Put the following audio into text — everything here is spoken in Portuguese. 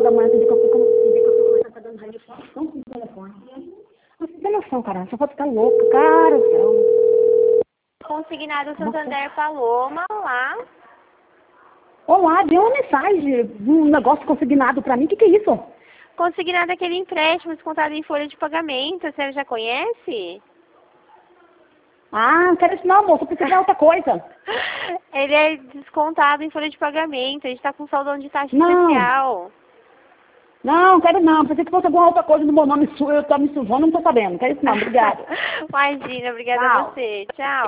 da manhã, você vê que eu fico conversando, tá dando radiação com o telefone. Você tem noção, cara, essa foto tá louca, cara do céu. Consignado Santander Paloma, lá. Olá, deu uma mensagem, um negócio consignado pra mim, o que é isso? Consignado aquele empréstimo descontado em folha de pagamento, a senhora já conhece? Ah, não quero isso não, moço, eu preciso de outra coisa. Ele é descontado em folha de pagamento, a gente tá com saldão de taxa Não. especial. Não, quero não, pensei que fosse alguma outra coisa no meu nome, eu tô me sujando, não tô sabendo, quero isso não, obrigada. Imagina, obrigada a Tchau. você. Tchau.